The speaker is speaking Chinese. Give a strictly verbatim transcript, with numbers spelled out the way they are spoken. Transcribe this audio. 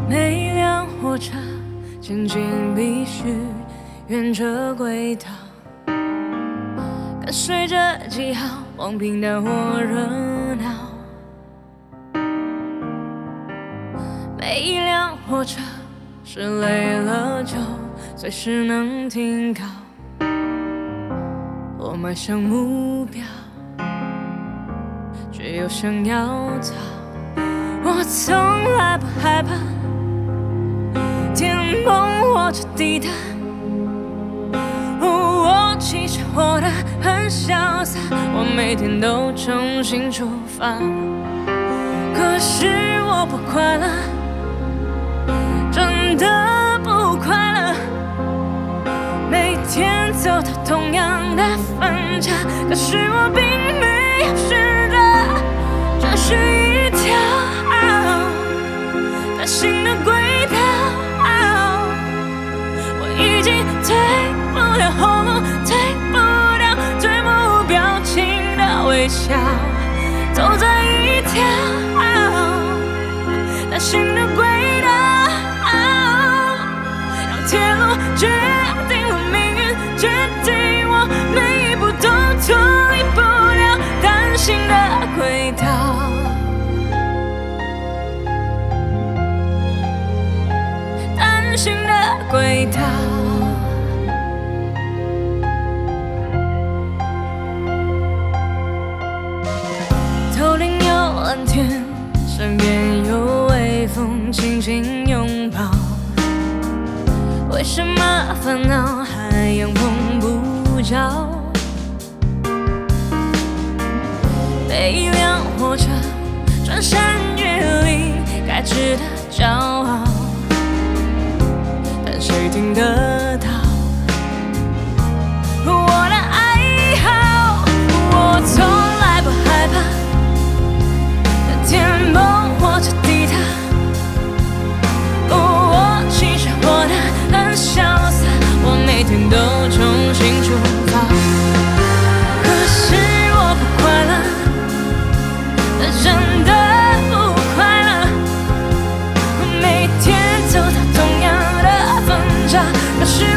每辆火车前进必须沿着轨道，跟随着记号往平淡或热闹。每一辆火车是累了就随时能停靠，我迈向目标，却又想要逃。我从来不害怕天崩或者地塌，我其实活得很潇洒，我每天都重新出发。可是我不快乐，真的不快乐，每天走到同样的分岔。可是我并没有选择，这是一条单行的轨道，我已经退不了后路，退不掉最目标情的微笑，走在一条单行的轨道，让铁路决定了命运，决定我每一步都脱离不了单行的轨道。单行的轨道，头顶有蓝天，身边有微风轻轻拥抱，为什么烦恼海洋碰不着？被一辆火车穿山越岭，该值得骄傲，但谁听得到我的哀嚎？我从来不害怕天崩或者地塌，我其实活得很潇洒，我每天都重新出发。可是我不快乐，真的不快乐，每天走到同样的分岔。可是